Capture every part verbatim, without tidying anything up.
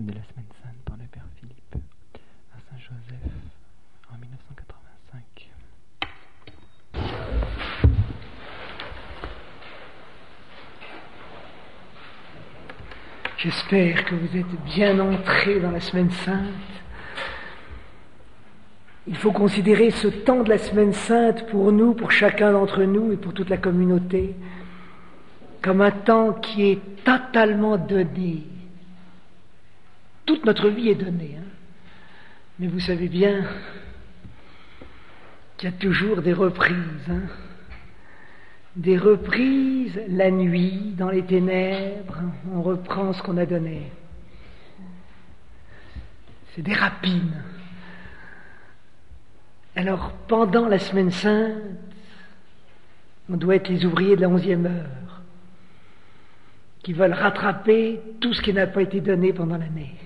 de la Semaine Sainte par le Père Philippe à Saint-Joseph en mille neuf cent quatre-vingt-cinq. J'espère que vous êtes bien entrés dans la Semaine Sainte. Il faut considérer ce temps de la Semaine Sainte pour nous, pour chacun d'entre nous et pour toute la communauté, comme un temps qui est totalement donné. Toute notre vie est donnée, hein. Mais vous savez bien qu'il y a toujours des reprises, hein. Des reprises la nuit, dans les ténèbres, on reprend ce qu'on a donné. C'est des rapines. Alors, pendant la Semaine Sainte, on doit être les ouvriers de la onzième heure, qui veulent rattraper tout ce qui n'a pas été donné pendant l'année.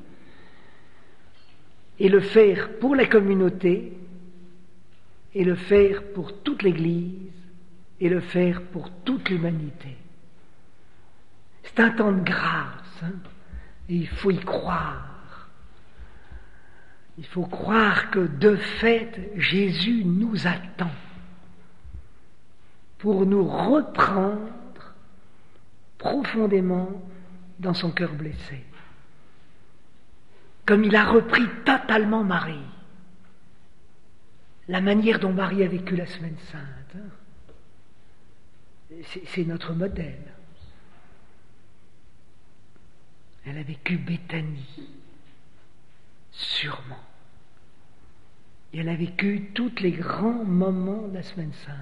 Et le faire pour la communauté, et le faire pour toute l'Église, et le faire pour toute l'humanité. C'est un temps de grâce, hein, et il faut y croire. Il faut croire que de fait, Jésus nous attend pour nous reprendre profondément dans son cœur blessé. Comme il a repris totalement Marie, la manière dont Marie a vécu la Semaine Sainte, hein, c'est, c'est notre modèle. Elle a vécu Béthanie, sûrement. Et elle a vécu tous les grands moments de la Semaine Sainte.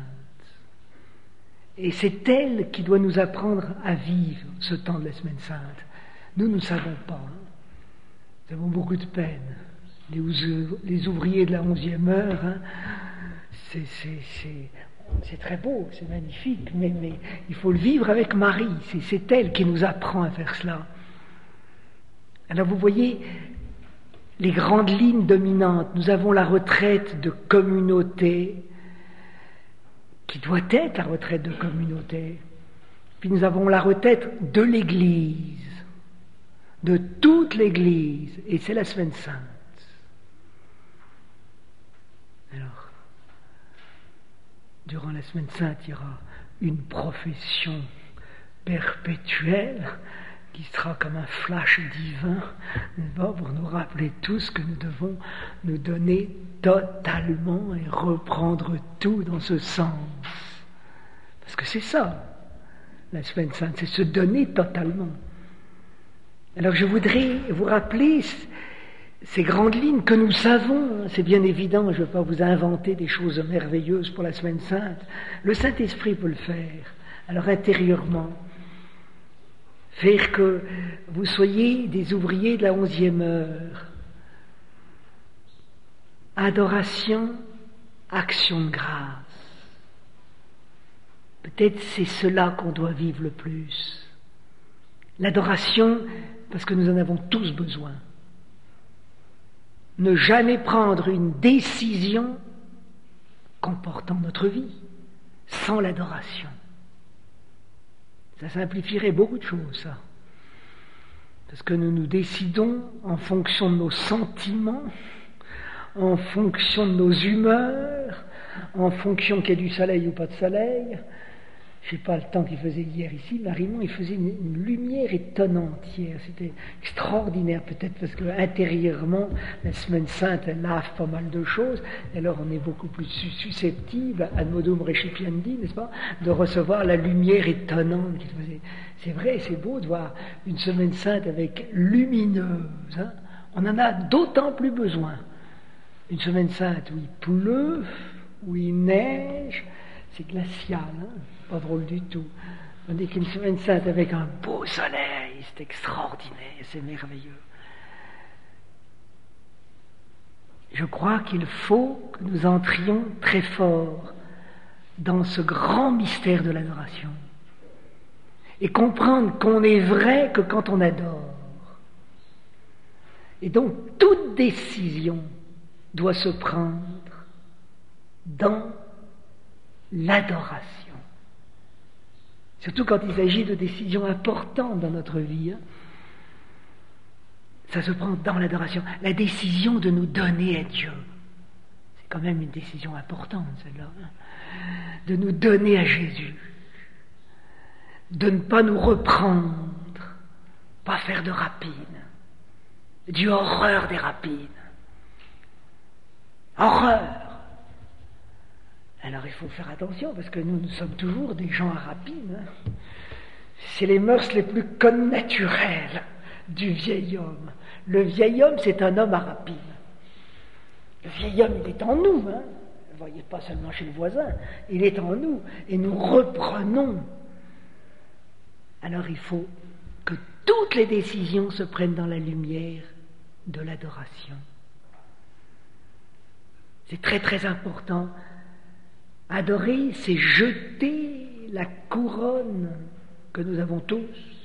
Et c'est elle qui doit nous apprendre à vivre ce temps de la Semaine Sainte. Nous, nous ne savons pas. Hein. Nous avons beaucoup de peine. Les, les ouvriers de la onzième heure, hein, c'est, c'est, c'est, c'est très beau, c'est magnifique, mais, mais il faut le vivre avec Marie. C'est, c'est elle qui nous apprend à faire cela. Alors vous voyez, les grandes lignes dominantes. Nous avons la retraite de communauté, qui doit être la retraite de communauté. Puis nous avons la retraite de l'Église, de toute l'Église, et c'est la Semaine Sainte. Alors, durant la Semaine Sainte, il y aura une profession perpétuelle qui sera comme un flash divin, pour nous rappeler tous que nous devons nous donner totalement et reprendre tout dans ce sens. Parce que c'est ça, la Semaine Sainte, c'est se donner totalement. Alors je voudrais vous rappeler ces grandes lignes que nous savons, c'est bien évident, je ne vais pas vous inventer des choses merveilleuses pour la Semaine Sainte. Le Saint-Esprit peut le faire, alors intérieurement. Faire que vous soyez des ouvriers de la onzième heure. Adoration, action de grâce. Peut-être c'est cela qu'on doit vivre le plus. L'adoration, parce que nous en avons tous besoin. Ne jamais prendre une décision comportant notre vie sans l'adoration. Ça simplifierait beaucoup de choses, ça. Parce que nous nous décidons en fonction de nos sentiments, en fonction de nos humeurs, en fonction qu'il y ait du soleil ou pas de soleil. Je ne sais pas le temps qu'il faisait hier ici, mais Raymond, il faisait une, une lumière étonnante hier. C'était extraordinaire, peut-être parce que intérieurement, la Semaine Sainte, elle lave pas mal de choses. Et alors, on est beaucoup plus susceptible, ad modum recipienti, n'est-ce pas, de recevoir la lumière étonnante qu'il faisait. C'est vrai, c'est beau de voir une Semaine Sainte avec lumineuse. Hein. On en a d'autant plus besoin. Une Semaine Sainte où il pleut, où il neige, c'est glacial, hein. Pas drôle du tout. Tandis qu'une Semaine Sainte avec un beau soleil, c'est extraordinaire, c'est merveilleux. Je crois qu'il faut que nous entrions très fort dans ce grand mystère de l'adoration et comprendre qu'on n'est vrai que quand on adore. Et donc, toute décision doit se prendre dans l'adoration. Surtout quand il s'agit de décisions importantes dans notre vie. Hein. Ça se prend dans l'adoration. La décision de nous donner à Dieu. C'est quand même une décision importante, celle-là. Hein. De nous donner à Jésus. De ne pas nous reprendre. Pas faire de rapines. Dieu a horreur des rapines. Horreur. Alors il faut faire attention, parce que nous, nous sommes toujours des gens à rapines. Hein. C'est les mœurs les plus connaturelles du vieil homme. Le vieil homme, c'est un homme à rapines. Le vieil homme, il est en nous. Hein. Vous ne voyez pas seulement chez le voisin. Il est en nous. Et nous reprenons. Alors il faut que toutes les décisions se prennent dans la lumière de l'adoration. C'est très très important. Adorer, c'est jeter la couronne que nous avons tous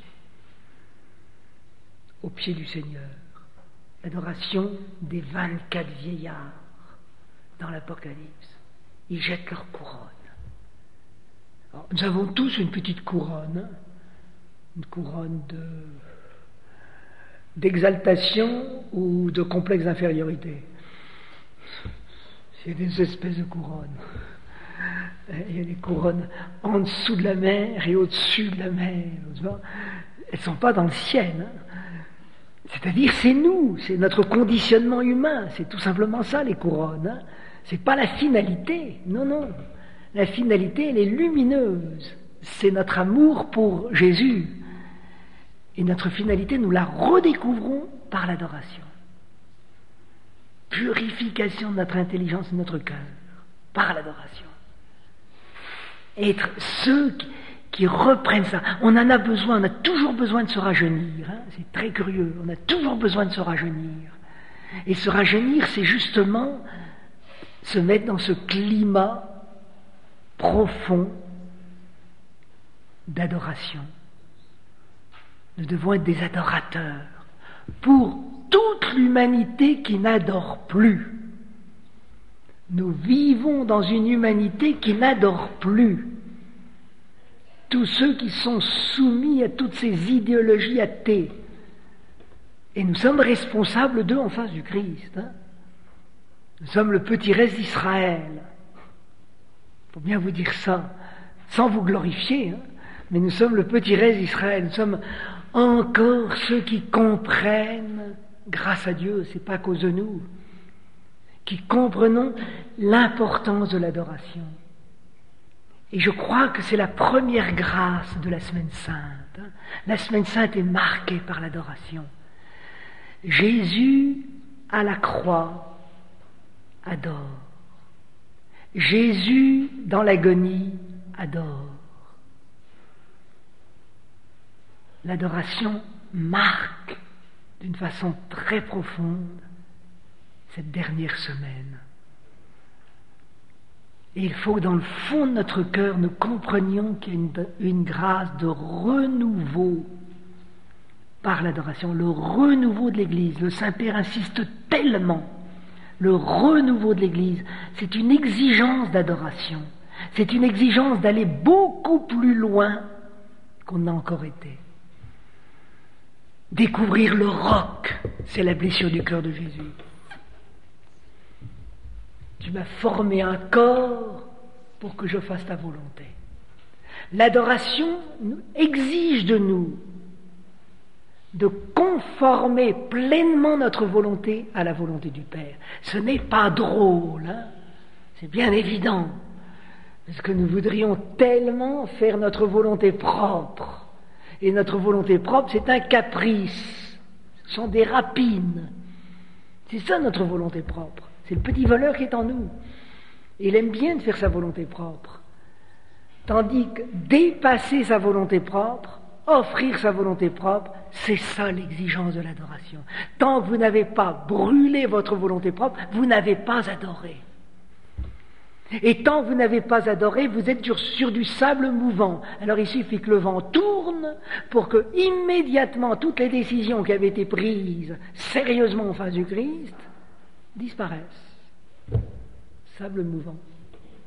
aux pieds du Seigneur. L'adoration des vingt-quatre vieillards dans l'Apocalypse. Ils jettent leur couronne. Alors, nous avons tous une petite couronne, une couronne de, d'exaltation ou de complexe d'infériorité. C'est des espèces de couronnes. Il y a des couronnes en dessous de la mer et au-dessus de la mer. Elles ne sont pas dans le ciel. Hein. C'est-à-dire, c'est nous, c'est notre conditionnement humain. C'est tout simplement ça, les couronnes. Hein. C'est pas la finalité. Non, non. La finalité, elle est lumineuse. C'est notre amour pour Jésus. Et notre finalité, nous la redécouvrons par l'adoration. Purification de notre intelligence et de notre cœur par l'adoration. Être ceux qui, qui reprennent ça. On en a besoin, on a toujours besoin de se rajeunir. Hein. C'est très curieux, on a toujours besoin de se rajeunir. Et se rajeunir, c'est justement se mettre dans ce climat profond d'adoration. Nous devons être des adorateurs pour toute l'humanité qui n'adore plus. Nous vivons dans une humanité qui n'adore plus. Tous ceux qui sont soumis à toutes ces idéologies athées. Et nous sommes responsables d'eux en face du Christ. Hein. Nous sommes le petit reste d'Israël. Il faut bien vous dire ça, sans vous glorifier. Hein. Mais nous sommes le petit reste d'Israël. Nous sommes encore ceux qui comprennent, grâce à Dieu, c'est pas à cause de nous, qui comprenons l'importance de l'adoration. Et je crois que c'est la première grâce de la Semaine Sainte. La Semaine Sainte est marquée par l'adoration. Jésus, à la croix, adore. Jésus, dans l'agonie, adore. L'adoration marque d'une façon très profonde cette dernière semaine. Et il faut que dans le fond de notre cœur, nous comprenions qu'il y a une, une grâce de renouveau par l'adoration, le renouveau de l'Église. Le Saint-Père insiste tellement. Le renouveau de l'Église, c'est une exigence d'adoration. C'est une exigence d'aller beaucoup plus loin qu'on n'a encore été. Découvrir le roc, c'est la blessure du cœur de Jésus. Tu m'as formé un corps pour que je fasse ta volonté. L'adoration exige de nous de conformer pleinement notre volonté à la volonté du Père. Ce n'est pas drôle, hein? C'est bien évident, parce que nous voudrions tellement faire notre volonté propre. Et notre volonté propre, c'est un caprice, ce sont des rapines. C'est ça notre volonté propre. C'est le petit voleur qui est en nous. Il aime bien de faire sa volonté propre. Tandis que dépasser sa volonté propre, offrir sa volonté propre, c'est ça l'exigence de l'adoration. Tant que vous n'avez pas brûlé votre volonté propre, vous n'avez pas adoré. Et tant que vous n'avez pas adoré, vous êtes sur, sur du sable mouvant. Alors il suffit que le vent tourne pour que immédiatement toutes les décisions qui avaient été prises sérieusement en face du Christ disparaissent. Sable mouvant.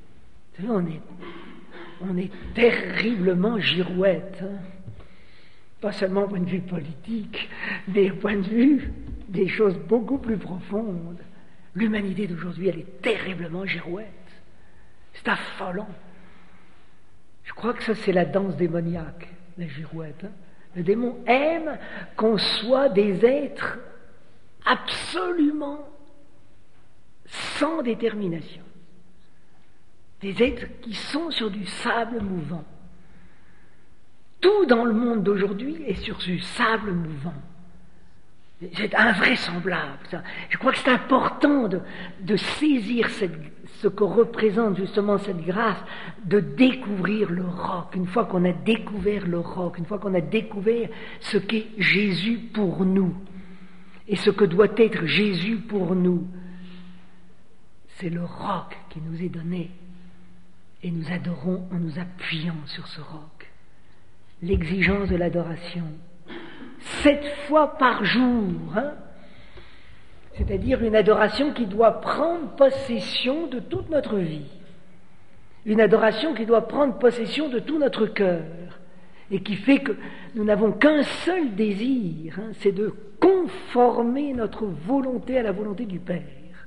Vous savez, on est, on est terriblement girouette. Hein. pas seulement au point de vue politique, mais au point de vue des choses beaucoup plus profondes. L'humanité d'aujourd'hui, elle est terriblement girouette. C'est affolant. Je crois que ça, c'est la danse démoniaque, la girouette. Hein. Le démon aime qu'on soit des êtres absolument sans détermination. Des êtres qui sont sur du sable mouvant. Tout dans le monde d'aujourd'hui est sur du sable mouvant. C'est invraisemblable, ça. Je crois que c'est important de, de saisir cette, ce que représente justement cette grâce, de découvrir le roc. Une fois qu'on a découvert le roc, une fois qu'on a découvert ce qu'est Jésus pour nous, et ce que doit être Jésus pour nous, c'est le roc qui nous est donné, et nous adorons en nous appuyant sur ce roc. L'exigence de l'adoration. Sept fois par jour, hein? C'est-à-dire une adoration qui doit prendre possession de toute notre vie, une adoration qui doit prendre possession de tout notre cœur, et qui fait que nous n'avons qu'un seul désir, hein, c'est de conformer notre volonté à la volonté du Père.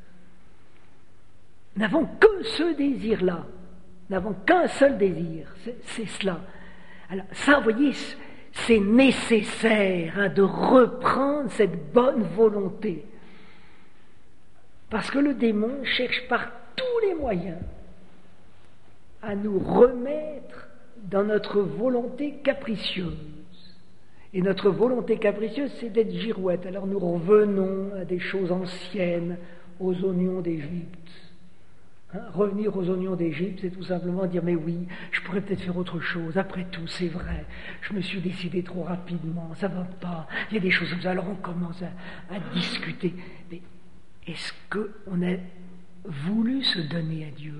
Nous n'avons que ce désir-là, nous n'avons qu'un seul désir, c'est, c'est cela. Alors ça, vous voyez, c'est nécessaire hein, de reprendre cette bonne volonté. Parce que le démon cherche par tous les moyens à nous remettre dans notre volonté capricieuse. Et notre volonté capricieuse, c'est d'être girouette. Alors nous revenons à des choses anciennes, aux oignons d'Égypte. Hein, revenir aux oignons d'Égypte, c'est tout simplement dire, mais oui, je pourrais peut-être faire autre chose. Après tout, c'est vrai, je me suis décidé trop rapidement, ça va pas, il y a des choses comme ça. Alors on commence à, à discuter. Mais est-ce qu'on a voulu se donner à Dieu?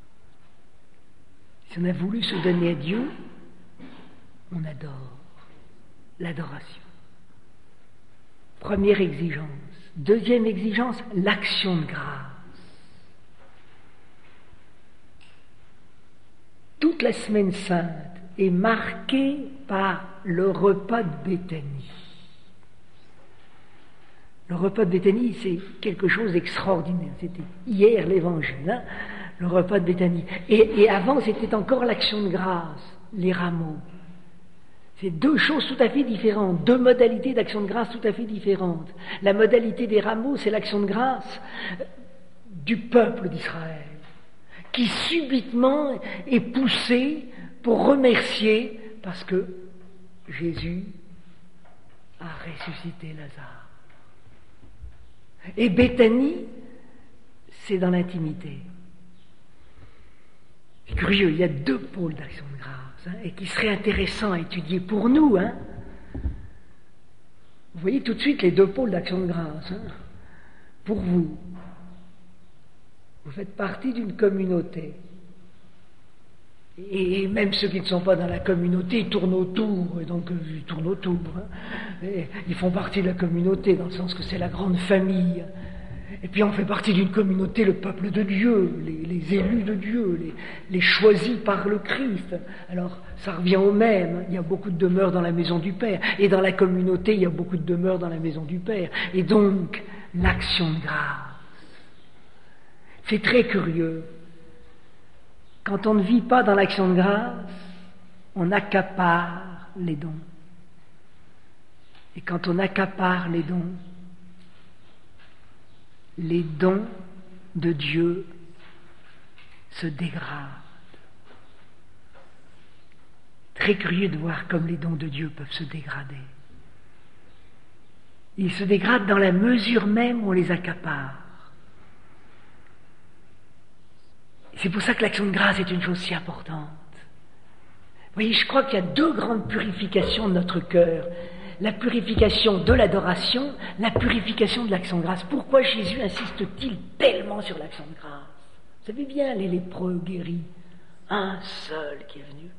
Si on a voulu se donner à Dieu, on adore. L'adoration. Première exigence. Deuxième exigence, l'action de grâce. Toute la semaine sainte est marquée par le repas de Béthanie. Le repas de Béthanie, c'est quelque chose d'extraordinaire. C'était hier l'évangile, hein, le repas de Béthanie. Et, et avant, c'était encore l'action de grâce, les rameaux. C'est deux choses tout à fait différentes, deux modalités d'action de grâce tout à fait différentes. La modalité des rameaux, c'est l'action de grâce du peuple d'Israël, qui subitement est poussé pour remercier parce que Jésus a ressuscité Lazare. Et Béthanie, c'est dans l'intimité. C'est curieux, il y a deux pôles d'action de grâce, hein, et qui seraient intéressants à étudier pour nous. Hein. Vous voyez tout de suite les deux pôles d'action de grâce. Hein. Pour vous, vous faites partie d'une communauté. Et même ceux qui ne sont pas dans la communauté, ils tournent autour, et donc ils tournent autour. Hein. Et ils font partie de la communauté, dans le sens que c'est la grande famille. Et puis on fait partie d'une communauté, le peuple de Dieu, les, les élus de Dieu, les, les choisis par le Christ. Alors ça revient au même, il y a beaucoup de demeures dans la maison du Père. Et dans la communauté, il y a beaucoup de demeures dans la maison du Père. Et donc, l'action de grâce. C'est très curieux. Quand on ne vit pas dans l'action de grâce, on accapare les dons. Et quand on accapare les dons, les dons de Dieu se dégradent. Très curieux de voir comme les dons de Dieu peuvent se dégrader. Ils se dégradent dans la mesure même où on les accapare. C'est pour ça que l'action de grâce est une chose si importante. Vous voyez, je crois qu'il y a deux grandes purifications de notre cœur. La purification de l'adoration, la purification de l'action de grâce. Pourquoi Jésus insiste-t-il tellement sur l'action de grâce? Vous savez bien, les lépreux guéris, un seul qui est venu.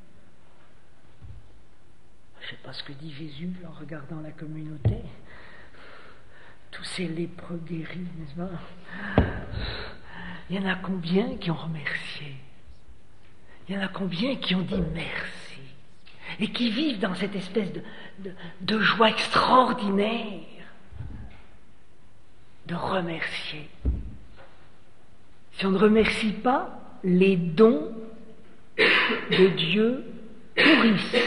Je ne sais pas ce que dit Jésus en regardant la communauté. Tous ces lépreux guéris, n'est-ce pas? Il y en a combien qui ont remercié? Il y en a combien qui ont dit merci? et qui vivent dans cette espèce de, de, de joie extraordinaire de remercier. Si on ne remercie pas, les dons de Dieu pourrissent.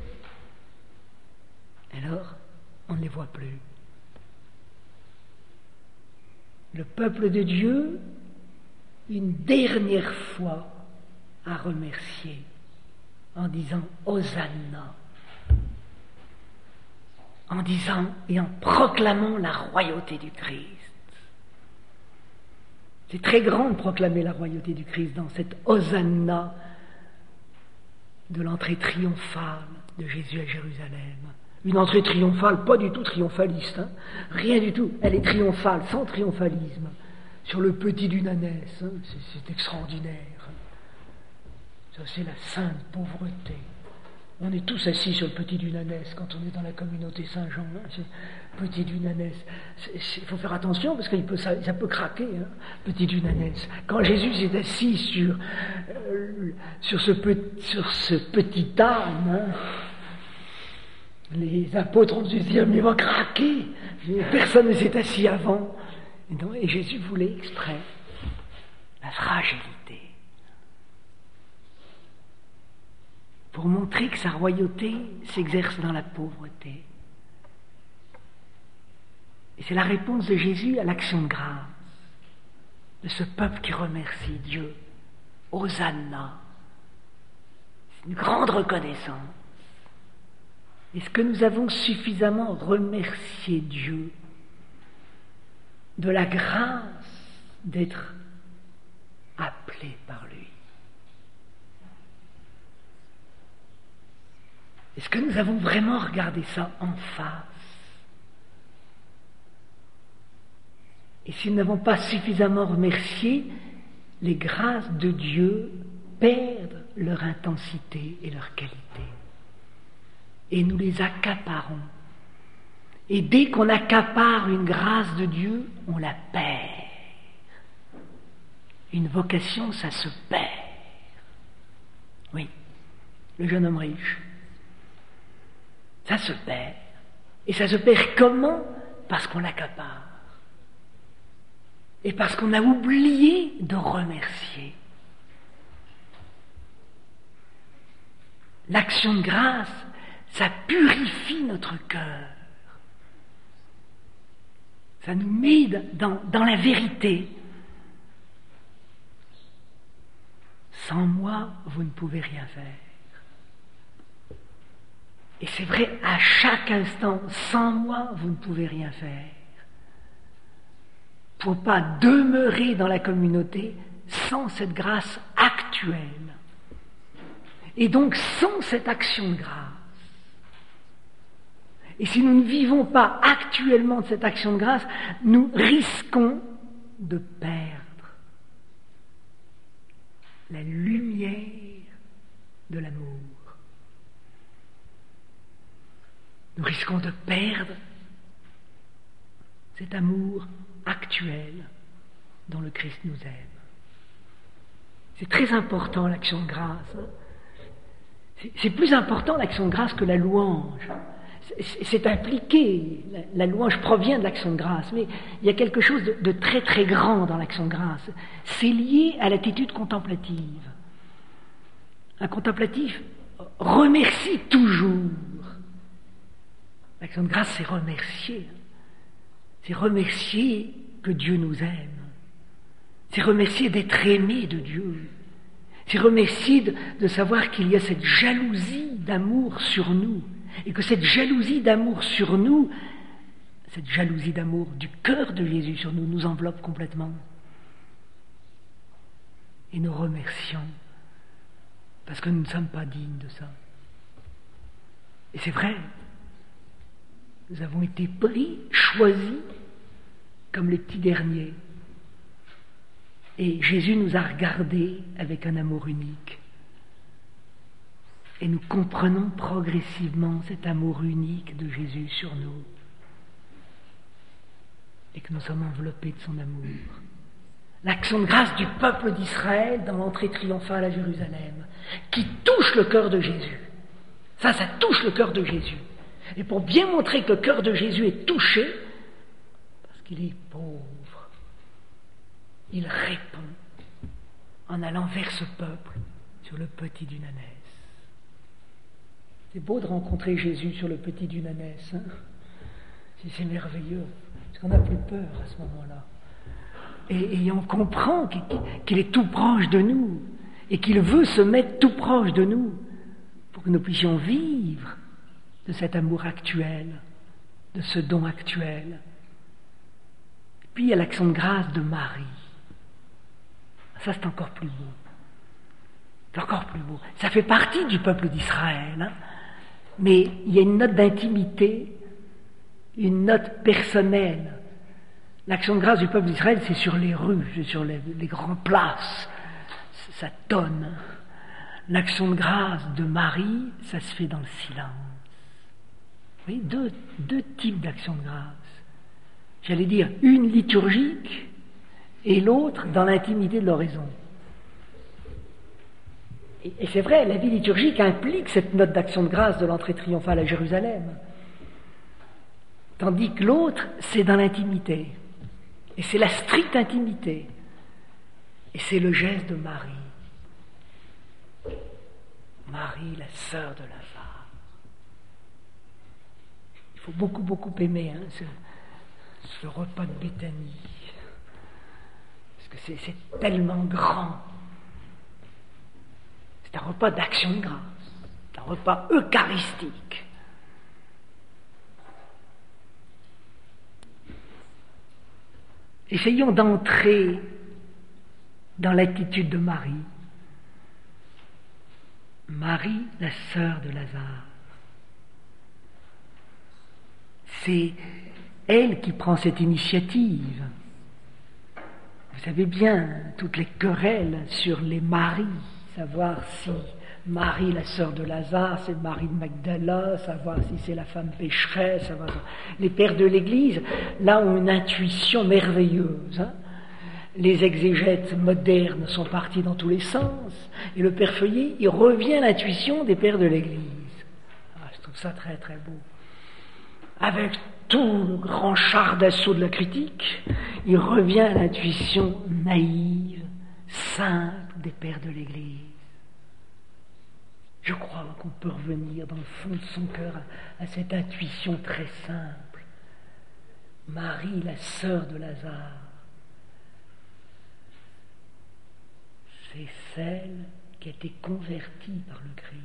Alors, on ne les voit plus. Le peuple de Dieu, une dernière fois, a remercié en disant Hosanna, en disant et en proclamant la royauté du Christ. C'est très grand de proclamer la royauté du Christ dans cette Hosanna de l'entrée triomphale de Jésus à Jérusalem. Une entrée triomphale, pas du tout triomphaliste, hein, rien du tout. Elle est triomphale, sans triomphalisme, sur le petit d'Unanès. Hein, c'est, c'est extraordinaire. Ça, c'est la sainte pauvreté. On est tous assis sur le petit d'Unanès quand on est dans la communauté Saint-Jean. Hein, c'est petit d'Unanès. Il faut faire attention parce que ça, ça peut craquer, hein, petit d'Unanès. Quand Jésus s'est assis sur, euh, sur, ce, sur ce petit âne, hein, les apôtres ont dû se dire, mais il va craquer. Personne ne s'est assis avant. Et, donc, et Jésus voulait extraire la fragilité pour montrer que sa royauté s'exerce dans la pauvreté. Et c'est la réponse de Jésus à l'action de grâce de ce peuple qui remercie Dieu. Hosanna. C'est une grande reconnaissance. Est-ce que nous avons suffisamment remercié Dieu de la grâce d'être appelés par lui? Est-ce que nous avons vraiment regardé ça en face? Et si nous n'avons pas suffisamment remercié, les grâces de Dieu perdent leur intensité et leur qualité. Et nous les accaparons. Et dès qu'on accapare une grâce de Dieu, on la perd. Une vocation, ça se perd. Oui, le jeune homme riche. Ça se perd. Et ça se perd comment? Parce qu'on l'accapare. Et parce qu'on a oublié de remercier. L'action de grâce, ça purifie notre cœur. Ça nous met dans, dans la vérité. Sans moi, vous ne pouvez rien faire. Et c'est vrai, à chaque instant, sans moi, vous ne pouvez rien faire. Il ne faut pas demeurer dans la communauté sans cette grâce actuelle. Et donc sans cette action de grâce. Et si nous ne vivons pas actuellement de cette action de grâce, nous risquons de perdre la lumière de l'amour. Nous risquons de perdre cet amour actuel dont le Christ nous aime. C'est très important l'action de grâce. C'est, c'est plus important l'action de grâce que la louange. C'est, c'est impliqué, la, la louange provient de l'action de grâce, mais il y a quelque chose de, de très très grand dans l'action de grâce. C'est lié à l'attitude contemplative. Un contemplatif remercie toujours. L'action de grâce, c'est remercier. C'est remercier que Dieu nous aime. C'est remercier d'être aimé de Dieu. C'est remercier de, de savoir qu'il y a cette jalousie d'amour sur nous. Et que cette jalousie d'amour sur nous, cette jalousie d'amour du cœur de Jésus sur nous, nous enveloppe complètement. Et nous remercions. Parce que nous ne sommes pas dignes de ça. Et c'est vrai. Nous avons été pris, choisis, comme les petits derniers. Et Jésus nous a regardés avec un amour unique. Et nous comprenons progressivement cet amour unique de Jésus sur nous. Et que nous sommes enveloppés de son amour. L'action de grâce du peuple d'Israël dans l'entrée triomphale à Jérusalem, qui touche le cœur de Jésus. Ça, ça touche le cœur de Jésus. Et pour bien montrer que le cœur de Jésus est touché, parce qu'il est pauvre, il répond en allant vers ce peuple sur le petit d'une ânesse. C'est beau de rencontrer Jésus sur le petit d'une ânesse. Hein? C'est merveilleux, parce qu'on n'a plus peur à ce moment-là. Et, et on comprend qu'il, qu'il est tout proche de nous, et qu'il veut se mettre tout proche de nous, pour que nous puissions vivre de cet amour actuel, de ce don actuel. Et puis il y a l'action de grâce de Marie. Ça, c'est encore plus beau. C'est encore plus beau. Ça fait partie du peuple d'Israël, hein, mais il y a une note d'intimité, une note personnelle. L'action de grâce du peuple d'Israël, c'est sur les rues, c'est sur les, les grandes places. Ça tonne. L'action de grâce de Marie, ça se fait dans le silence. Vous voyez, deux, deux types d'action de grâce. J'allais dire une liturgique et l'autre dans l'intimité de l'oraison. Et, et c'est vrai, la vie liturgique implique cette note d'action de grâce de l'entrée triomphale à Jérusalem. Tandis que l'autre, c'est dans l'intimité. Et c'est la stricte intimité. Et c'est le geste de Marie. Marie, la sœur de Lazare. Il faut beaucoup, beaucoup aimer hein, ce, ce repas de Béthanie. Parce que c'est, c'est tellement grand. C'est un repas d'action de grâce. C'est un repas eucharistique. Essayons d'entrer dans l'attitude de Marie. Marie, la sœur de Lazare. C'est elle qui prend cette initiative. Vous savez bien, toutes les querelles sur les maris, savoir si Marie, la sœur de Lazare, c'est Marie de Magdala, savoir si c'est la femme pécheresse, savoir... Les pères de l'Église, là, ont une intuition merveilleuse. Hein. Les exégètes modernes sont partis dans tous les sens, et le père Feuillet, il revient à l'intuition des pères de l'Église. Ah, je trouve ça très très beau. Avec tout le grand char d'assaut de la critique, il revient à l'intuition naïve, simple des pères de l'Église. Je crois qu'on peut revenir dans le fond de son cœur à, à cette intuition très simple. Marie, la sœur de Lazare, c'est celle qui a été convertie par le Christ.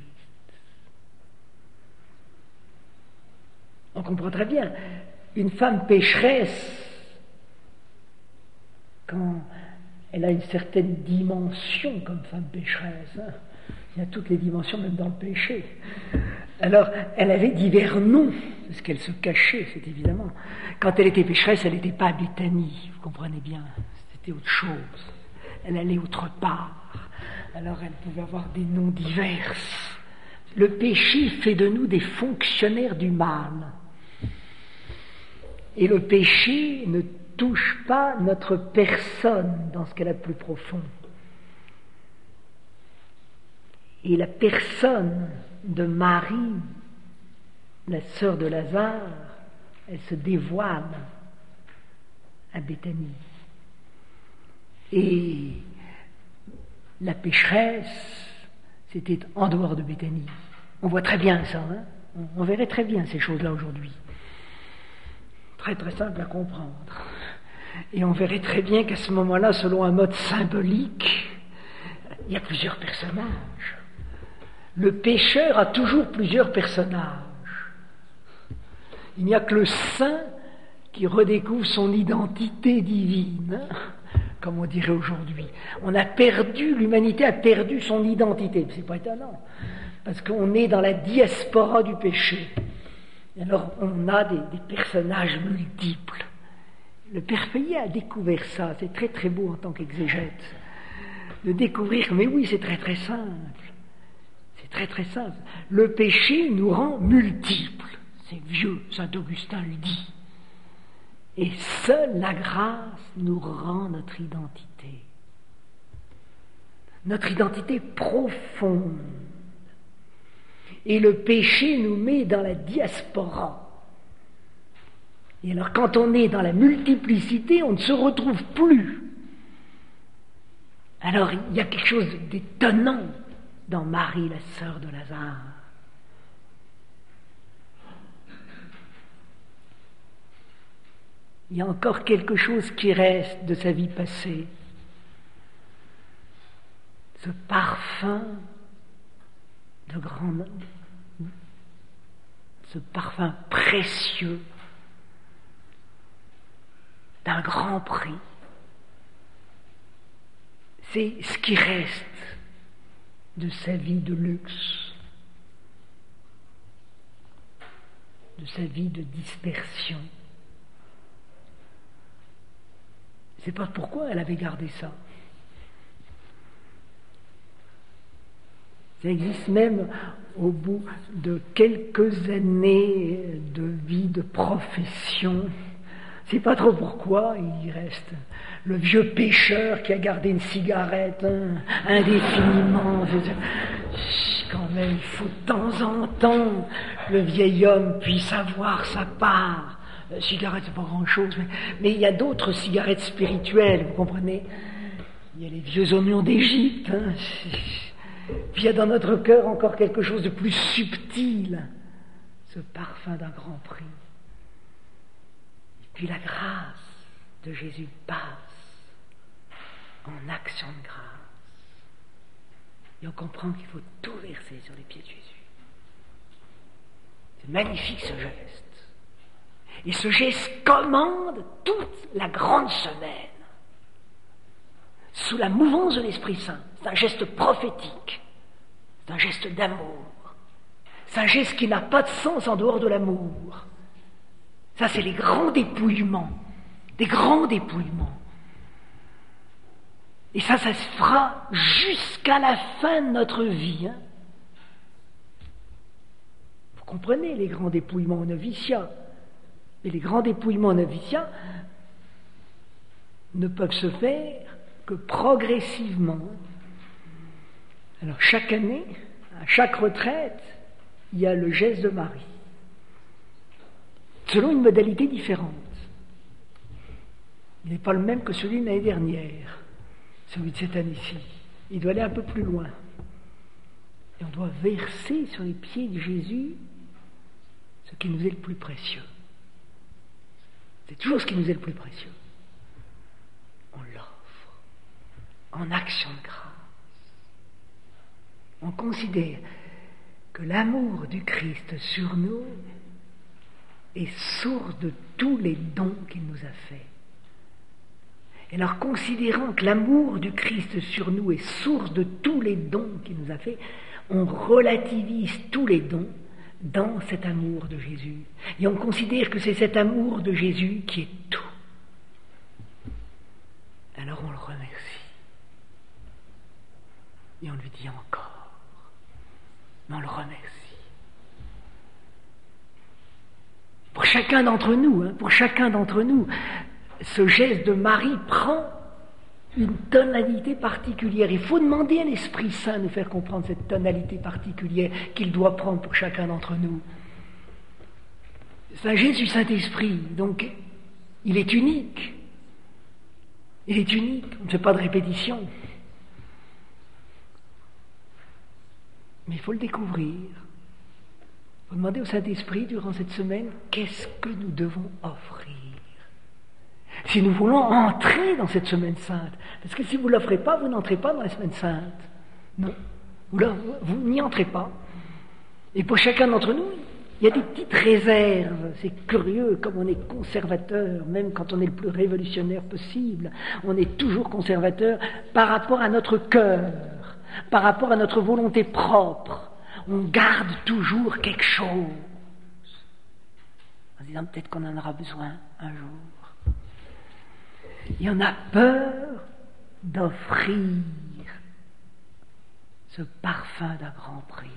On comprend très bien, une femme pécheresse, quand elle a une certaine dimension comme femme pécheresse, hein, il y a toutes les dimensions même dans le péché. Alors, elle avait divers noms, parce qu'elle se cachait, c'est évidemment. Quand elle était pécheresse, elle n'était pas à Béthanie, vous comprenez bien, c'était autre chose. Elle allait autre part. Alors, elle pouvait avoir des noms divers. Le péché fait de nous des fonctionnaires du mal. Et le péché ne touche pas notre personne dans ce qu'elle a de plus profond. Et la personne de Marie, la sœur de Lazare, elle se dévoile à Béthanie. Et la pécheresse, c'était en dehors de Béthanie. On voit très bien ça, hein? On verrait très bien ces choses-là aujourd'hui. Très très simple à comprendre. Et on verrait très bien qu'à ce moment-là, selon un mode symbolique, il y a plusieurs personnages. Le pécheur a toujours plusieurs personnages. Il n'y a que le saint qui redécouvre son identité divine, hein, comme on dirait aujourd'hui. On a perdu, l'humanité a perdu son identité. C'est pas étonnant, parce qu'on est dans la diaspora du péché. Et alors on a des, des personnages multiples. Le père Feuillet a découvert ça, c'est très très beau en tant qu'exégète, de découvrir que, mais oui, c'est très très simple. C'est très très simple. Le péché nous rend multiples. C'est vieux, saint Augustin le dit. Et seule la grâce nous rend notre identité. Notre identité profonde. Et le péché nous met dans la diaspora. Et alors quand on est dans la multiplicité, on ne se retrouve plus. Alors il y a quelque chose d'étonnant dans Marie, la sœur de Lazare. Il y a encore quelque chose qui reste de sa vie passée. Ce parfum de grand, ce parfum précieux d'un grand prix. C'est ce qui reste de sa vie de luxe, de sa vie de dispersion. Je ne sais pas pourquoi elle avait gardé ça. Ça existe même au bout de quelques années de vie, de profession. Je ne sais pas trop pourquoi il reste le vieux pêcheur qui a gardé une cigarette hein, indéfiniment. Quand même, il faut de temps en temps le vieil homme puisse avoir sa part. La cigarette, c'est pas grand-chose, mais, mais il y a d'autres cigarettes spirituelles, vous comprenez. Il y a les vieux oignons d'Égypte. Hein. Puis il y a dans notre cœur encore quelque chose de plus subtil, ce parfum d'un grand prix. Et puis la grâce de Jésus passe en action de grâce. Et on comprend qu'il faut tout verser sur les pieds de Jésus. C'est magnifique ce geste. Et ce geste commande toute la grande semaine. Sous la mouvance de l'Esprit Saint. C'est un geste prophétique. C'est un geste d'amour. C'est un geste qui n'a pas de sens en dehors de l'amour. Ça, c'est les grands dépouillements. Des grands dépouillements. Et ça, ça se fera jusqu'à la fin de notre vie. Hein. Vous comprenez les grands dépouillements au noviciat. Et les grands dépouillements au noviciat ne peuvent se faire que progressivement. Alors chaque année, à chaque retraite, il y a le geste de Marie, selon une modalité différente. Il n'est pas le même que celui de l'année dernière, celui de cette année-ci. Il doit aller un peu plus loin. Et on doit verser sur les pieds de Jésus ce qui nous est le plus précieux. C'est toujours ce qui nous est le plus précieux. On l'offre en action de grâce. On considère que l'amour du Christ sur nous est source de tous les dons qu'il nous a faits. Et alors, considérant que l'amour du Christ sur nous est source de tous les dons qu'il nous a faits, on relativise tous les dons dans cet amour de Jésus. Et on considère que c'est cet amour de Jésus qui est tout. Alors on le remercie. Et on lui dit encore. Mais on le remercie. Pour chacun d'entre nous, hein, pour chacun d'entre nous, ce geste de Marie prend une tonalité particulière. Il faut demander à l'Esprit Saint de nous faire comprendre cette tonalité particulière qu'il doit prendre pour chacun d'entre nous. C'est un geste du Saint-Esprit, donc il est unique. Il est unique, on ne fait pas de répétition. Mais il faut le découvrir. Il faut demander au Saint-Esprit durant cette semaine, qu'est-ce que nous devons offrir ? Si nous voulons entrer dans cette semaine sainte, parce que si vous ne l'offrez pas, vous n'entrez pas dans la semaine sainte. Non, vous, vous n'y entrez pas. Et pour chacun d'entre nous, il y a des petites réserves. C'est curieux, comme on est conservateur, même quand on est le plus révolutionnaire possible, on est toujours conservateur par rapport à notre cœur, par rapport à notre volonté propre. On garde toujours quelque chose, en disant peut-être qu'on en aura besoin un jour. Et on a peur d'offrir ce parfum d'un grand prix.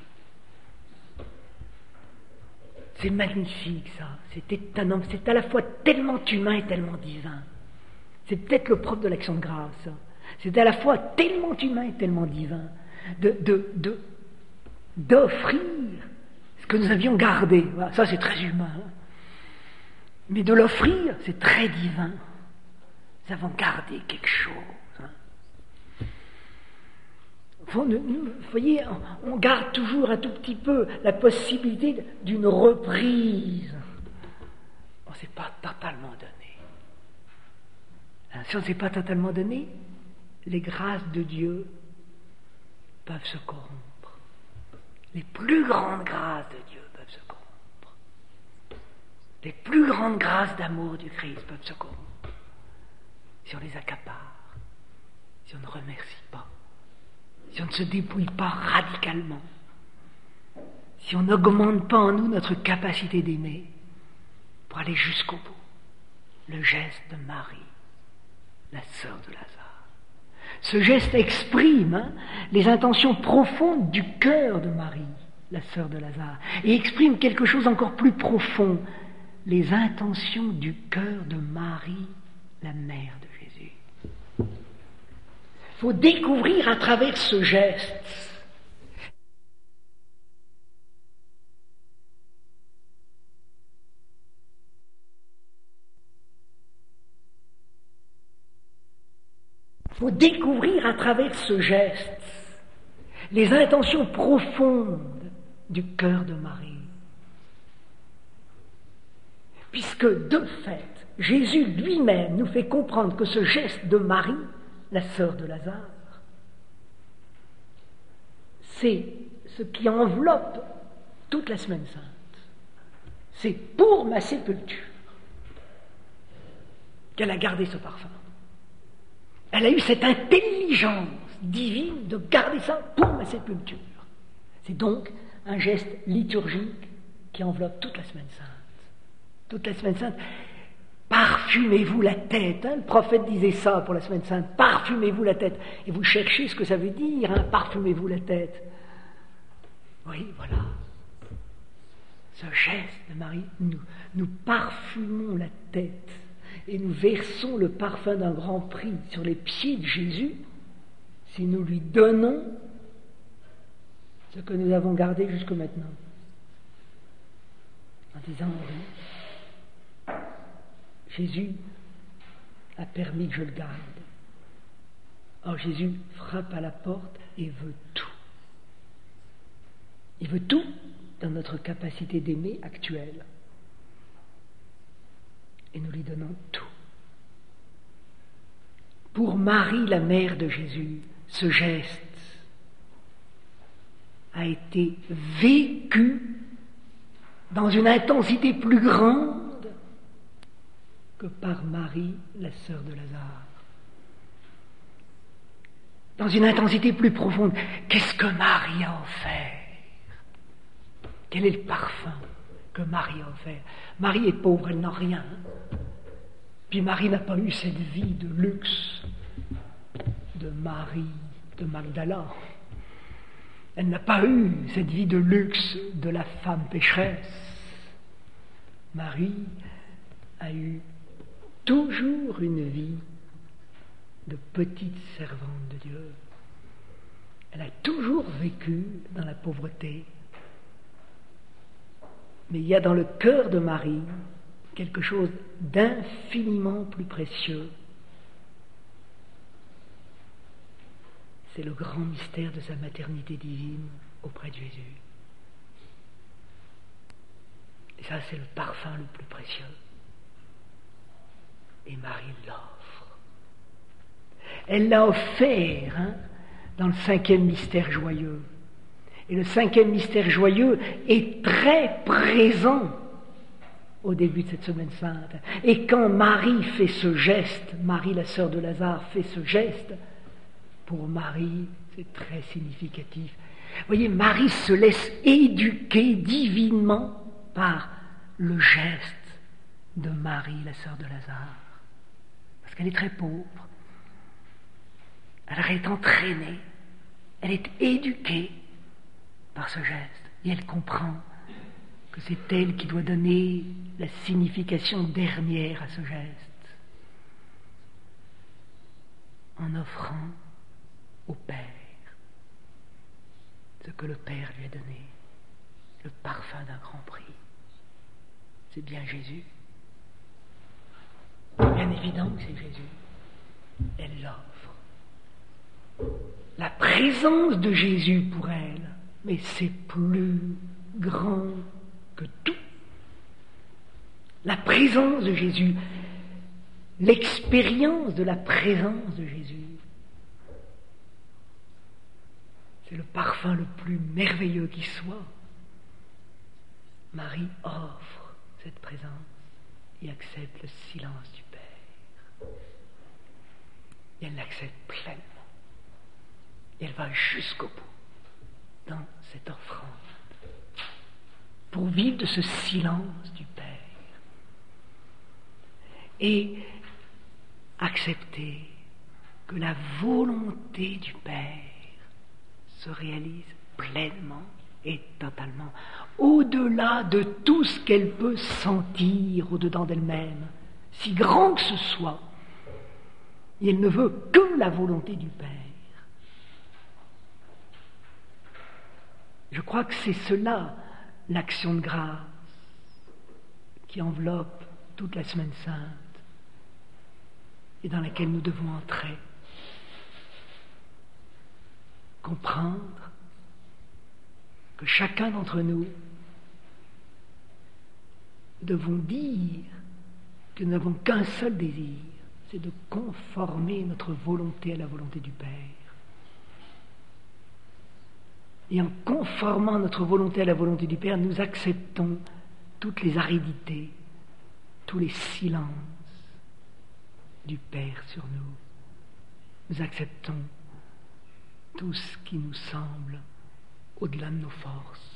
C'est magnifique ça, c'est étonnant, c'est à la fois tellement humain et tellement divin. C'est peut-être le propre de l'action de grâce. Ça. C'est à la fois tellement humain et tellement divin de, de, de, d'offrir que nous avions gardé. Voilà, ça c'est très humain. Hein. Mais de l'offrir, c'est très divin. Nous avons gardé quelque chose. Hein. Vous voyez, on garde toujours un tout petit peu la possibilité d'une reprise. On ne s'est pas totalement donné. Hein, si on ne s'est pas totalement donné, les grâces de Dieu peuvent se corrompre. Les plus grandes grâces de Dieu peuvent se corrompre. Les plus grandes grâces d'amour du Christ peuvent se corrompre. Si on les accapare, si on ne remercie pas, si on ne se dépouille pas radicalement, si on n'augmente pas en nous notre capacité d'aimer pour aller jusqu'au bout. Le geste de Marie, la sœur de Lazare. Ce geste exprime hein, les intentions profondes du cœur de Marie, la sœur de Lazare, et exprime quelque chose encore plus profond, les intentions du cœur de Marie, la mère de Jésus. Il faut découvrir à travers ce geste Il faut découvrir à travers ce geste les intentions profondes du cœur de Marie. Puisque, de fait, Jésus lui-même nous fait comprendre que ce geste de Marie, la sœur de Lazare, c'est ce qui enveloppe toute la Semaine Sainte. C'est pour ma sépulture qu'elle a gardé ce parfum. Elle a eu cette intelligence divine de garder ça pour ma sépulture. C'est donc un geste liturgique qui enveloppe toute la Semaine Sainte. Toute la Semaine Sainte. Parfumez-vous la tête. Hein, le prophète disait ça pour la Semaine Sainte. Parfumez-vous la tête. Et vous cherchez ce que ça veut dire, hein, parfumez-vous la tête. Oui, voilà. Ce geste de Marie, nous, nous parfumons la tête. Et nous versons le parfum d'un grand prix sur les pieds de Jésus si nous lui donnons ce que nous avons gardé jusque maintenant. En disant, oui, Jésus a permis que je le garde. Or Jésus frappe à la porte et veut tout. Il veut tout dans notre capacité d'aimer actuelle. Et nous lui donnons tout. Pour Marie, la mère de Jésus, ce geste a été vécu dans une intensité plus grande que par Marie, la sœur de Lazare. Dans une intensité plus profonde. Qu'est-ce que Marie a offert? Quel est le parfum que Marie a offert? Marie est pauvre, elle n'a rien. Puis Marie n'a pas eu cette vie de luxe de Marie de Magdala. Elle n'a pas eu cette vie de luxe de la femme pécheresse. Marie a eu toujours une vie de petite servante de Dieu. Elle a toujours vécu dans la pauvreté. Mais il y a dans le cœur de Marie quelque chose d'infiniment plus précieux. C'est le grand mystère de sa maternité divine auprès de Jésus. Et ça, c'est le parfum le plus précieux. Et Marie l'offre. Elle l'a offert hein, dans le cinquième mystère joyeux. Et le cinquième mystère joyeux est très présent au début de cette Semaine Sainte. Et quand Marie fait ce geste, Marie la sœur de Lazare fait ce geste, pour Marie, c'est très significatif. Vous voyez, Marie se laisse éduquer divinement par le geste de Marie la sœur de Lazare. Parce qu'elle est très pauvre. Elle est entraînée. Elle est éduquée par ce geste. Et elle comprend que c'est elle qui doit donner la signification dernière à ce geste, en offrant au Père ce que le Père lui a donné. le parfum d'un grand prix. C'est bien Jésus. C'est bien évident que c'est Jésus. Elle l'offre. La présence de Jésus pour elle, mais c'est plus grand que tout. La présence de Jésus, l'expérience de la présence de Jésus, c'est le parfum le plus merveilleux qui soit. Marie offre cette présence et accepte le silence du Père. Et elle l'accepte pleinement. Et elle va jusqu'au bout dans cette offrande pour vivre de ce silence du Père et accepter que la volonté du Père se réalise pleinement et totalement, au-delà de tout ce qu'elle peut sentir au-dedans d'elle-même, si grand que ce soit. Et elle ne veut que la volonté du Père. Je crois que c'est cela, l'action de grâce, qui enveloppe toute la Semaine Sainte et dans laquelle nous devons entrer. Comprendre que chacun d'entre nous devons dire que nous n'avons qu'un seul désir, c'est de conformer notre volonté à la volonté du Père. Et en conformant notre volonté à la volonté du Père, nous acceptons toutes les aridités, tous les silences du Père sur nous. Nous acceptons tout ce qui nous semble au-delà de nos forces.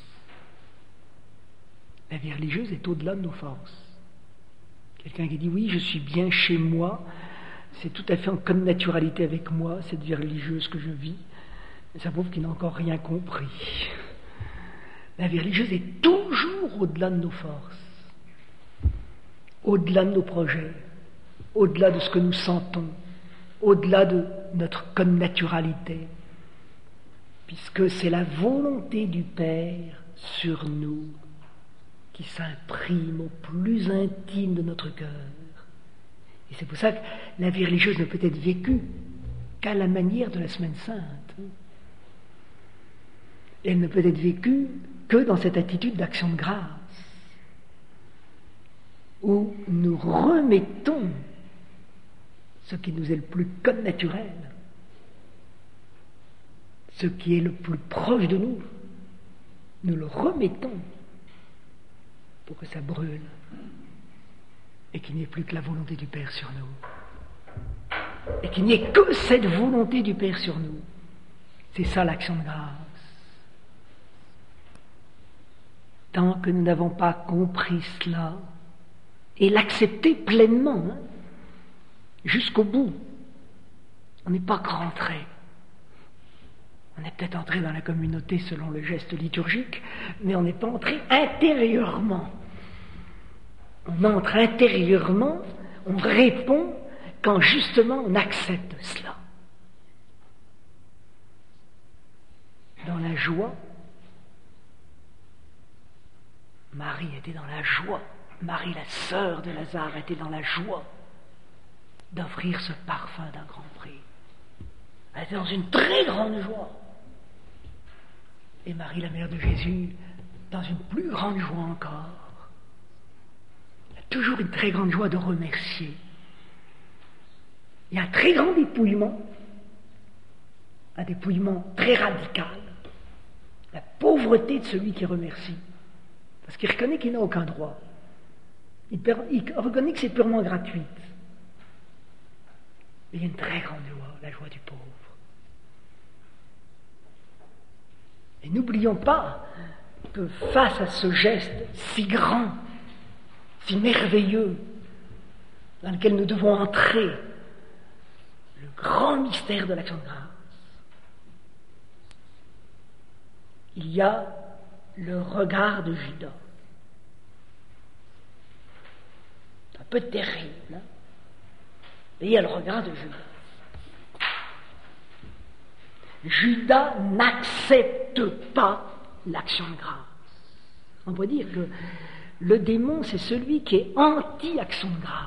La vie religieuse est au-delà de nos forces. Quelqu'un qui dit « oui, je suis bien chez moi, c'est tout à fait en connaturalité avec moi, cette vie religieuse que je vis », ça prouve qu'il n'a encore rien compris. La vie religieuse est toujours au-delà de nos forces, au-delà de nos projets, au-delà de ce que nous sentons, au-delà de notre connaturalité, puisque c'est la volonté du Père sur nous qui s'imprime au plus intime de notre cœur. Et c'est pour ça que la vie religieuse ne peut être vécue qu'à la manière de la Semaine Sainte. Elle ne peut être vécue que dans cette attitude d'action de grâce, où nous remettons ce qui nous est le plus connaturel, ce qui est le plus proche de nous, nous le remettons pour que ça brûle et qu'il n'y ait plus que la volonté du Père sur nous. Et qu'il n'y ait que cette volonté du Père sur nous. C'est ça l'action de grâce. Tant que nous n'avons pas compris cela et l'accepter pleinement, hein, jusqu'au bout, on n'est pas rentré. On est peut-être entré dans la communauté selon le geste liturgique, mais on n'est pas entré intérieurement. On entre intérieurement, on répond quand justement on accepte cela. Dans la joie, Marie était dans la joie. Marie, la sœur de Lazare, était dans la joie d'offrir ce parfum d'un grand prix. Elle était dans une très grande joie. Et Marie, la mère de Jésus, dans une plus grande joie encore. Elle a toujours une très grande joie de remercier. Il y a un très grand dépouillement, un dépouillement très radical, la pauvreté de celui qui remercie. Parce qu'il reconnaît qu'il n'a aucun droit. Il, per, il reconnaît que c'est purement gratuit. Mais il y a une très grande joie, la joie du pauvre. Et n'oublions pas que face à ce geste si grand, si merveilleux, dans lequel nous devons entrer, le grand mystère de l'action de grâce, il y a le regard de Judas. C'est un peu terrible, hein? Et il y a le regard de Judas. Judas n'accepte pas l'action de grâce. On peut dire que le démon, c'est celui qui est anti-action de grâce.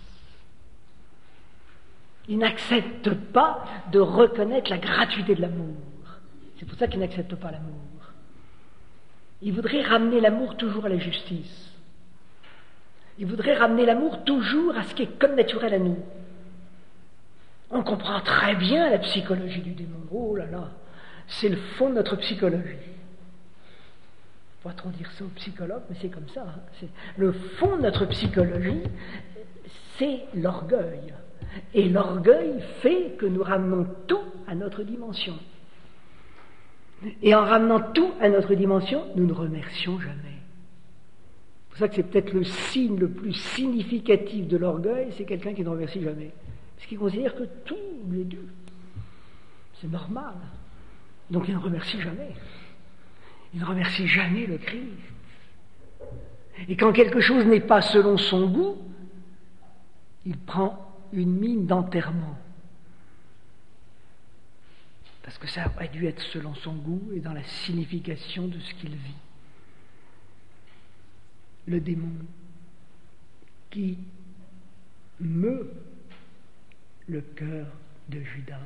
Il n'accepte pas de reconnaître la gratuité de l'amour. C'est pour ça qu'il n'accepte pas l'amour. Il voudrait ramener l'amour toujours à la justice. Il voudrait ramener l'amour toujours à ce qui est comme naturel à nous. On comprend très bien la psychologie du démon. Oh là là, c'est le fond de notre psychologie. Pas trop dire ça aux psychologues, mais c'est comme ça. Hein. C'est le fond de notre psychologie, c'est l'orgueil. Et l'orgueil fait que nous ramenons tout à notre dimension. Et en ramenant tout à notre dimension, nous ne remercions jamais. C'est pour ça que c'est peut-être le signe le plus significatif de l'orgueil, c'est quelqu'un qui ne remercie jamais. Parce qu'il considère que tout lui est dû. C'est normal. Donc il ne remercie jamais. Il ne remercie jamais le Christ. Et quand quelque chose n'est pas selon son goût, il prend une mine d'enterrement. Parce que ça aurait dû être selon son goût et dans la signification de ce qu'il vit. Le démon qui meut le cœur de Judas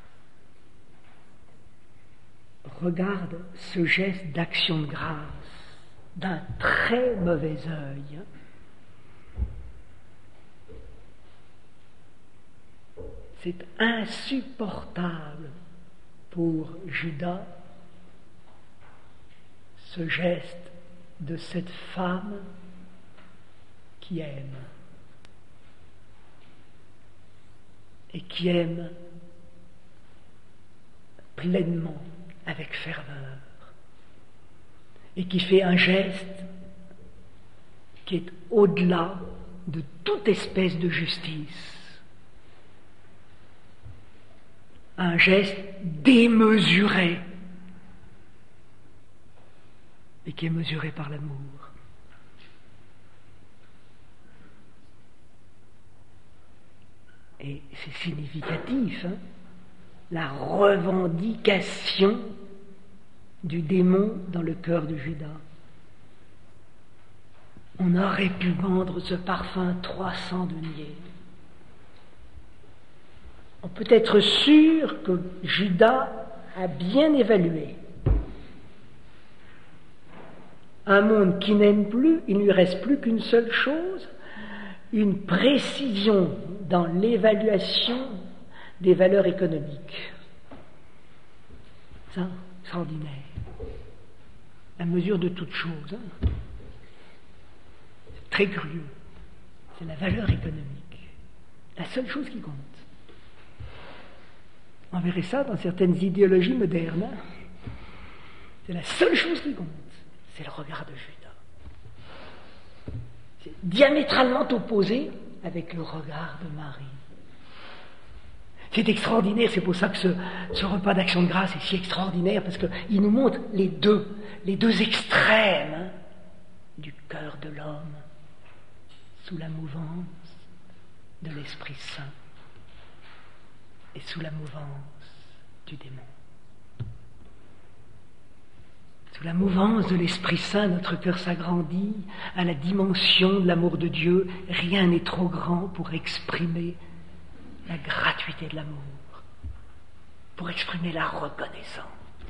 regarde ce geste d'action de grâce d'un très mauvais œil. C'est insupportable pour Judas ce geste de cette femme qui aime et qui aime pleinement, avec ferveur, et qui fait un geste qui est au-delà de toute espèce de justice, un geste démesuré et qui est mesuré par l'amour. Et c'est significatif, hein, la revendication du démon dans le cœur de Judas. On aurait pu vendre ce parfum trois cents deniers. On peut être sûr que Judas a bien évalué. Un monde qui n'aime plus, il ne lui reste plus qu'une seule chose, une précision dans l'évaluation des valeurs économiques. Ça, extraordinaire. La mesure de toute chose. Hein. C'est très curieux. C'est la valeur économique. La seule chose qui compte. On verrait ça dans certaines idéologies modernes. Hein. C'est la seule chose qui compte. C'est le regard de Judas. C'est diamétralement opposé avec le regard de Marie. C'est extraordinaire, c'est pour ça que ce, ce repas d'action de grâce est si extraordinaire, parce qu'il nous montre les deux, les deux extrêmes hein, du cœur de l'homme, sous la mouvance de l'Esprit Saint et sous la mouvance du démon. Sous la mouvance de l'Esprit Saint, notre cœur s'agrandit à la dimension de l'amour de Dieu. Rien n'est trop grand pour exprimer la gratuité de l'amour, pour exprimer la reconnaissance.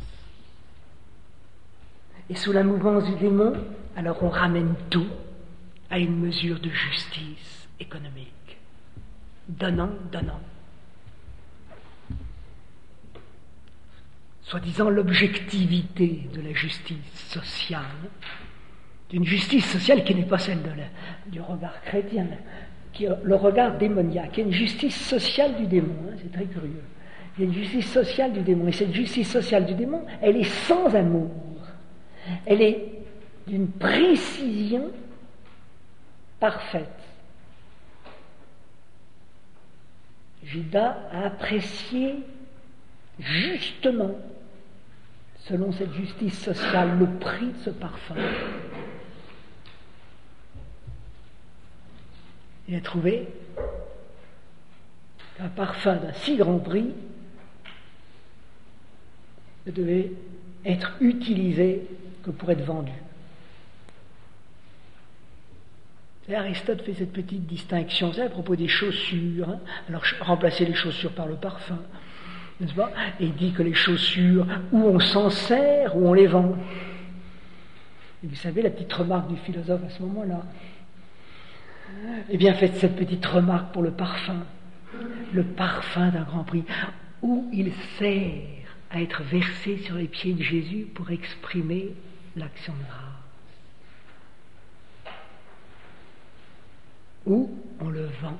Et sous la mouvance du démon, alors on ramène tout à une mesure de justice économique. Donnant, donnant. Soi-disant l'objectivité de la justice sociale, d'une justice sociale qui n'est pas celle de la, du regard chrétien, qui est le regard démoniaque. Il y a une justice sociale du démon, hein, c'est très curieux. Il y a une justice sociale du démon, et cette justice sociale du démon, elle est sans amour. Elle est d'une précision parfaite. Judas a apprécié justement, selon cette justice sociale, le prix de ce parfum. Il a trouvé qu'un parfum d'un si grand prix ne devait être utilisé que pour être vendu. Et Aristote fait cette petite distinction, c'est à propos des chaussures. Hein. Alors, remplacer les chaussures par le parfum, n'est-ce pas? Et il dit que les chaussures, ou on s'en sert, ou on les vend. Et vous savez, la petite remarque du philosophe à ce moment-là. Eh bien, faites cette petite remarque pour le parfum. Le parfum d'un Grand Prix, où il sert à être versé sur les pieds de Jésus pour exprimer l'action de grâce. Ou on le vend.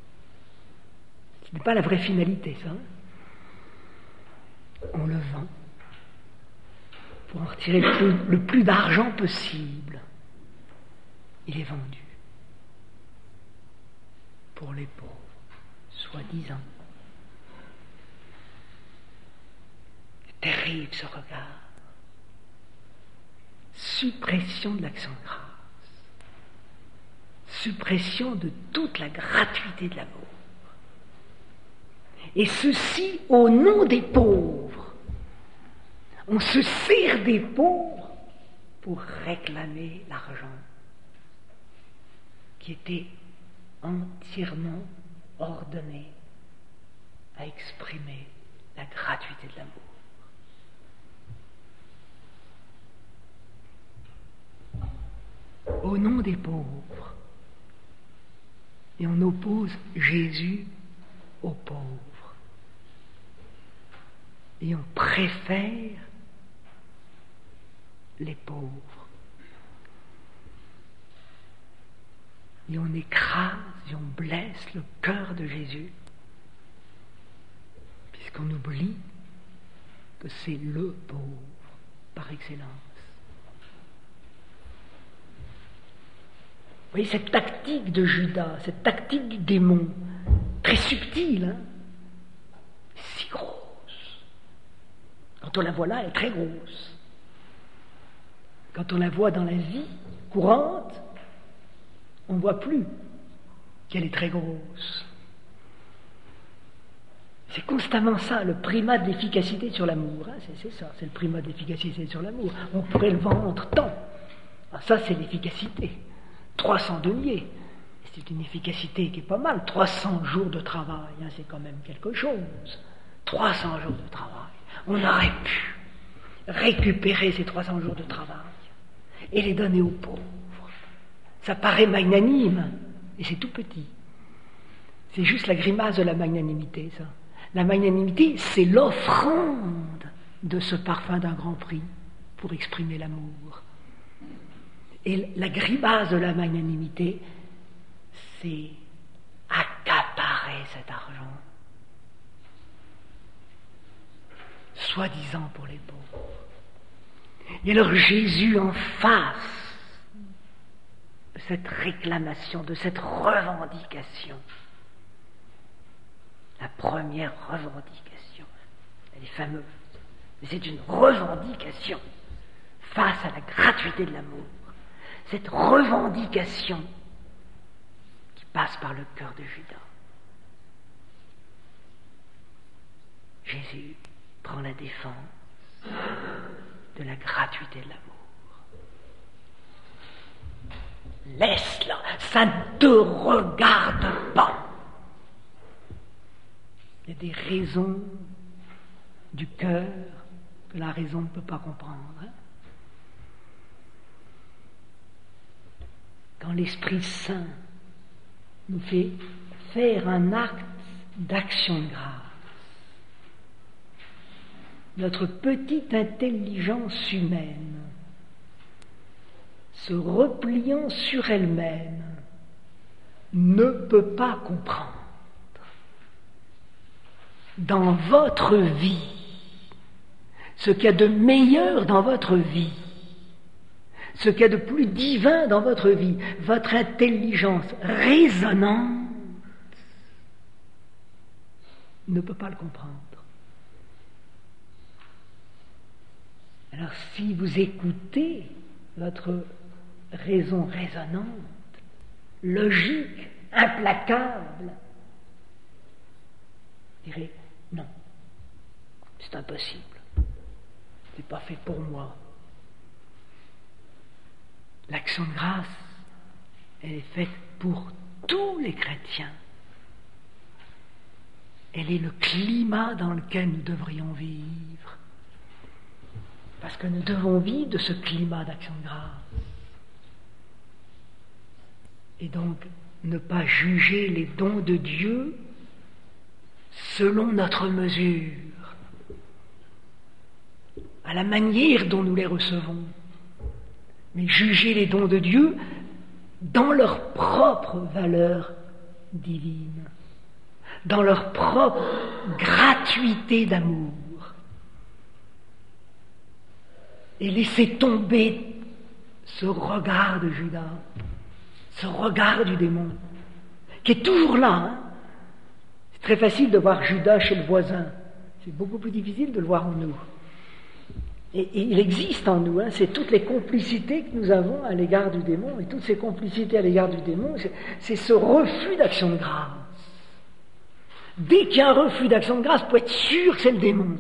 Ce n'est pas la vraie finalité, ça. On le vend pour en retirer le plus, le plus d'argent possible. Il est vendu pour les pauvres, soi-disant. C'est terrible ce regard. Suppression de l'action de grâce. Suppression de toute la gratuité de l'amour. Et ceci au nom des pauvres. On se sert des pauvres pour réclamer l'argent qui était entièrement ordonné à exprimer la gratuité de l'amour. Au nom des pauvres. Et on oppose Jésus aux pauvres. Et on préfère les pauvres. Et on écrase et on blesse le cœur de Jésus, puisqu'on oublie que c'est le pauvre par excellence. Vous voyez cette tactique de Judas, cette tactique du démon, très subtile, hein, si grosse. Quand on la voit là, elle est très grosse. Quand on la voit dans la vie courante, on ne voit plus qu'elle est très grosse. C'est constamment ça, le primat de l'efficacité sur l'amour. Hein, c'est, c'est ça, c'est le primat de l'efficacité sur l'amour. On pourrait le vendre tant. Ah, ça, c'est l'efficacité. trois cents deniers. C'est une efficacité qui est pas mal. trois cents jours de travail, hein, c'est quand même quelque chose. trois cents jours de travail. On aurait pu récupérer ces trois cents jours de travail et les donner aux pauvres. Ça paraît magnanime, et c'est tout petit. C'est juste la grimace de la magnanimité, ça. La magnanimité, c'est l'offrande de ce parfum d'un Grand Prix pour exprimer l'amour. Et la grimace de la magnanimité, c'est accaparer cet argent, soi-disant pour les pauvres. Et alors Jésus, en face de cette réclamation, de cette revendication, la première revendication, elle est fameuse, mais c'est une revendication face à la gratuité de l'amour. Cette revendication qui passe par le cœur de Judas. Jésus prend la défense de la gratuité de l'amour. Laisse-la, ça ne te regarde pas. Il y a des raisons du cœur que la raison ne peut pas comprendre. Hein? Quand l'Esprit Saint nous fait faire un acte d'action de grâce, notre petite intelligence humaine, se repliant sur elle-même, ne peut pas comprendre. Dans votre vie, ce qu'il y a de meilleur dans votre vie, ce qu'il y a de plus divin dans votre vie, votre intelligence raisonnante ne peut pas le comprendre. Alors si vous écoutez votre raison raisonnante, logique, implacable, vous direz non, c'est impossible, c'est pas fait pour moi. L'action de grâce elle est faite pour tous les chrétiens. Elle est le climat dans lequel nous devrions vivre. Parce que nous devons vivre de ce climat d'action de grâce. Et donc, ne pas juger les dons de Dieu selon notre mesure, à la manière dont nous les recevons, mais juger les dons de Dieu dans leur propre valeur divine, dans leur propre gratuité d'amour, et laisser tomber ce regard de Judas, ce regard du démon, qui est toujours là. Hein. C'est très facile de voir Judas chez le voisin, c'est beaucoup plus difficile de le voir en nous. Et, et il existe en nous, hein, c'est toutes les complicités que nous avons à l'égard du démon, et toutes ces complicités à l'égard du démon, c'est, c'est ce refus d'action de grâce. Dès qu'il y a un refus d'action de grâce, il faut être sûr que c'est le démon.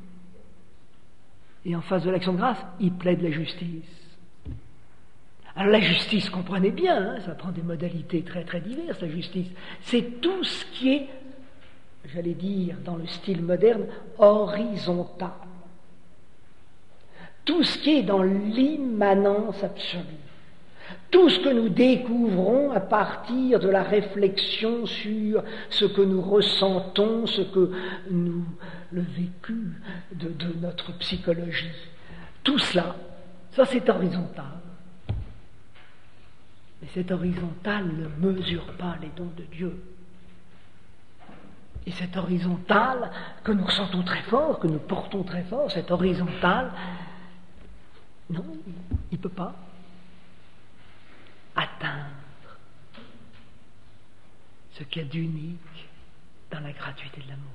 Et en face de l'action de grâce, il plaide la justice. Alors la justice, comprenez bien, hein, ça prend des modalités très très diverses, la justice. C'est tout ce qui est, j'allais dire, dans le style moderne, horizontal. Tout ce qui est dans l'immanence absolue. Tout ce que nous découvrons à partir de la réflexion sur ce que nous ressentons, ce que nous, le vécu de, de notre psychologie. Tout cela, ça c'est horizontal. Mais cet horizontal ne mesure pas les dons de Dieu. Et cet horizontal que nous ressentons très fort, que nous portons très fort, cet horizontal, non, il ne peut pas atteindre ce qu'il y a d'unique dans la gratuité de l'amour.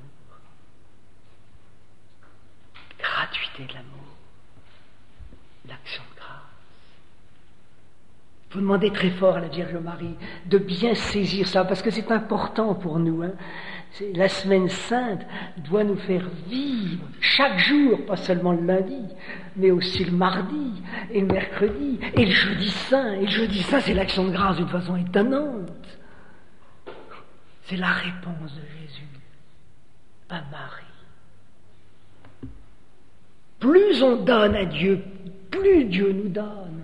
Gratuité de l'amour, l'action de grâce. Il faut demander très fort à la Vierge Marie de bien saisir ça, parce que c'est important pour nous. Hein. C'est, la semaine sainte doit nous faire vivre chaque jour, pas seulement le lundi, mais aussi le mardi, et le mercredi, et le jeudi saint. Et le jeudi saint, c'est l'action de grâce d'une façon étonnante. C'est la réponse de Jésus à Marie. Plus on donne à Dieu, plus Dieu nous donne.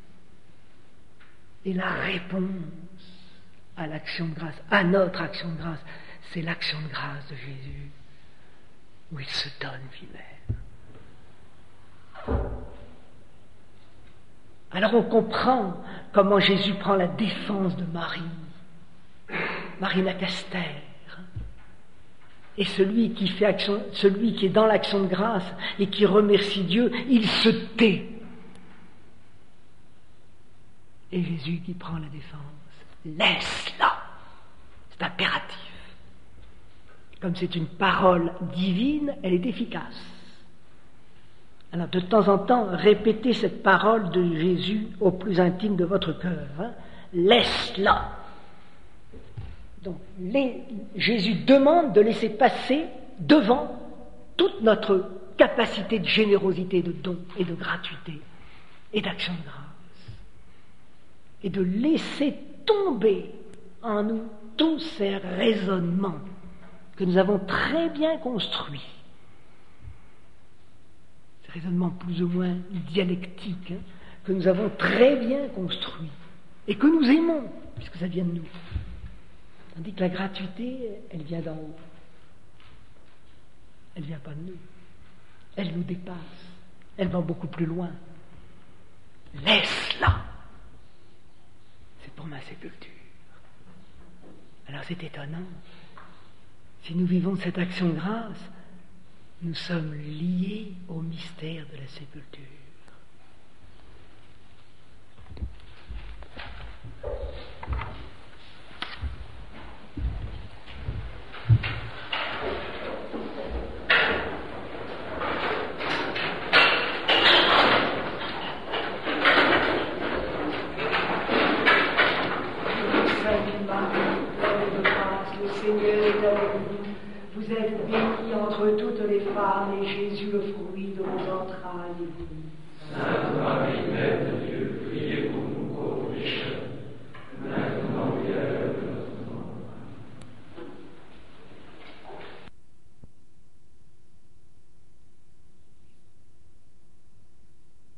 Et la réponse à l'action de grâce, à notre action de grâce, c'est l'action de grâce de Jésus, où il se donne lui-même. Alors on comprend comment Jésus prend la défense de Marie, Marie Nacaster, et celui qui fait action, celui qui est dans l'action de grâce et qui remercie Dieu, il se tait. Et Jésus qui prend la défense. Laisse-la. C'est impératif. Comme c'est une parole divine, elle est efficace. Alors de temps en temps, répétez cette parole de Jésus au plus intime de votre cœur. Hein. Laisse-la. Donc les, Jésus demande de laisser passer devant toute notre capacité de générosité, de don et de gratuité et d'action de grâce. Et de laisser tomber en nous tous ces raisonnements que nous avons très bien construits. Ces raisonnements plus ou moins dialectiques, hein, que nous avons très bien construits et que nous aimons, puisque ça vient de nous. Tandis que la gratuité, elle vient d'en haut. Elle ne vient pas de nous. Elle nous dépasse. Elle va beaucoup plus loin. Laisse-la. C'est pour ma sépulture. Alors c'est étonnant. Si nous vivons cette action de grâce, nous sommes liés au mystère de la sépulture. Vous êtes bénie entre toutes les femmes, et Jésus, le fruit de vos entrailles, est béni.